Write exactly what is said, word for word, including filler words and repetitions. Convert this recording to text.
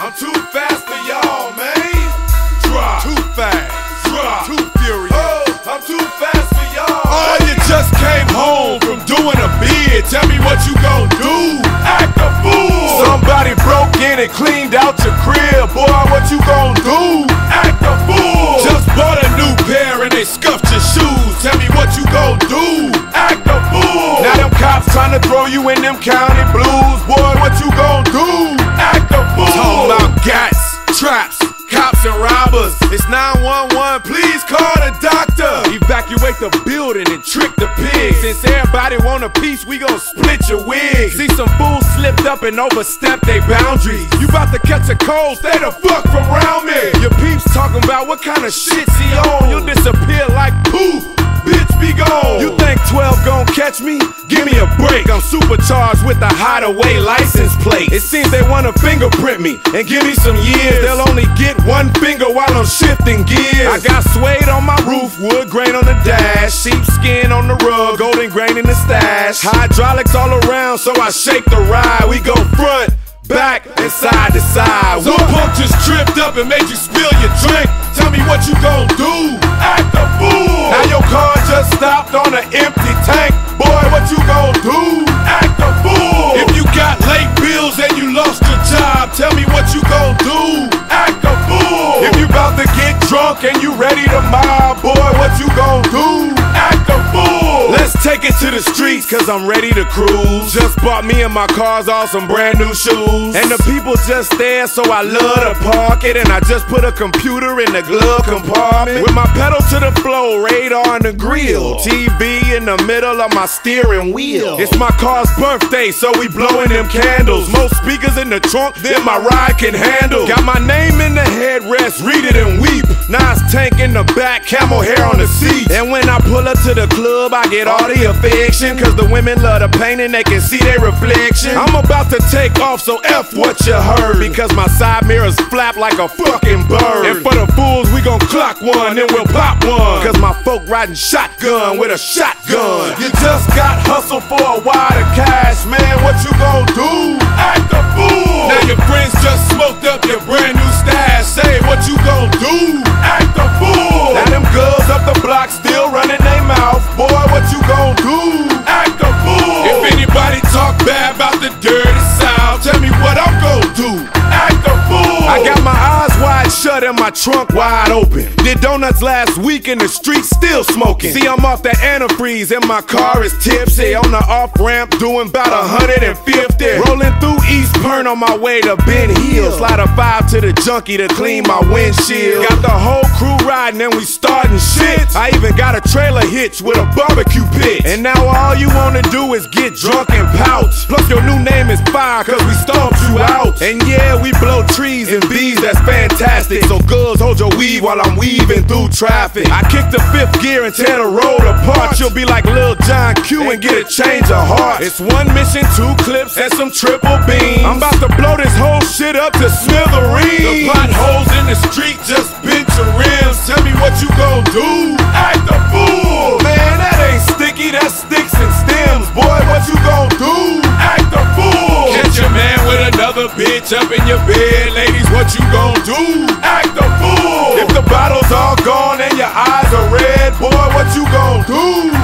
I'm too fast for y'all, man. Drop. Too fast. Drop. Too furious. Oh, I'm too fast for y'all. Oh, man. you just came home from doing a bid. Tell me what you gon' do. Act a fool. Somebody broke in and cleaned out your crib. Boy, what you gon' do? Act a fool. Just bought a new pair and they scuffed your shoes. Tell me what you gon' do. Act a fool. Now them cops tryna throw you in them county blues. Boy, what you gon' do? Act a fool. Talking about gats, traps, cops and robbers. It's nine one one, please call the doctor. Evacuate the building and trick the pigs. Since everybody want a piece, we gon' split your wig. See some fools slipped up and overstepped their boundaries. You bout to catch a cold, stay the fuck from around me. Your peeps talking about what kind of shit's he on. You'll disappear like poof. Bitch, be gone. You think twelve gon' catch me? Give me a break. I'm supercharged with a hideaway license plate. It seems they wanna fingerprint me and give me some years. They'll only get one finger while I'm shifting gears. I got suede on my roof, wood grain on the dash, sheepskin on the rug, golden grain in the stash. Hydraulics all around, so I shake the ride. We go front, back, and side to side. Some punk just tripped up and made you spill your drink. Tell me what you gon' do. Act a fool. Now your car just stopped on an empty tank. Boy, what you gon' do? Act a fool. If you got late bills and you lost your job, tell me what you gon' do. Act a fool. If you bout to get drunk and you ready to mob, boy, what you gon' do? Act a fool. Let's take it to the streets, cause I'm ready to cruise. Just bought me and my cars all some brand new shoes. And the people just there, so I love to park it. And I just put a computer in the glove compartment. With my pedal to the floor, radar in the grill, T V in the middle of my steering wheel. It's my car's birthday, so we blowing them candles. Most speakers in the trunk than my ride can handle. Got my name in the headrest, read it and weep. Nice tank in the back, camel hair on the seat. And when I pull up to the club, I get all the affection, cause the women love the paint and they can see their reflection. I'm about to take off, so F what you heard, because my side mirrors flap like a fucking bird. And for the fools, we gon' clock one, then we'll pop one, cause my folk riding shotgun with a shotgun. You just got hustle for a wad of cash, man, what you gon' do? Act a fool. Now your friends just smoked up your brand new stash. Say what you gon' do? Act a fool. Now them girls up the block still running their mouth. Boy, what you gon' do? Act a fool. If anybody talk bad about the dirty South, tell me what I'm gon' do. Act a fool. I got my eyes wide shut and my trunk wide open. Did donuts last week in the street, still smoking. See, I'm off that antifreeze and my car is tipsy. On the off-ramp doing about a hundred fifty. Rolling through East Pern on my way to Ben Hill. Slide a five to the junkie to clean my windshield. Got the whole crew riding and we starting shit. I even got a trailer hitch with a barbecue pit. And now all you wanna do is get drunk and pout. Plus your new name is Fire, cause we stomped you out. And yeah, we blow trees and bees, that's fantastic. So girls, hold your weave while I'm weaving through traffic. I kick the fifth gear and tear the road apart. You'll be like Lil John Q and get a change of heart. It's one mission, two clips, and some triple beams. I'm about to blow this whole shit up to smithereens. The potholes in the street just bent your rims. Tell me what you gon' do? Act a fool. Man, that ain't sticky, that's sticks and stems. Boy, what you gon' do? Act a fool. Catch your man with another bitch up in your bed. Ladies, what you gon' do? Act a fool. If the bottle's all gone and your eyes are red, boy, what you gon' do?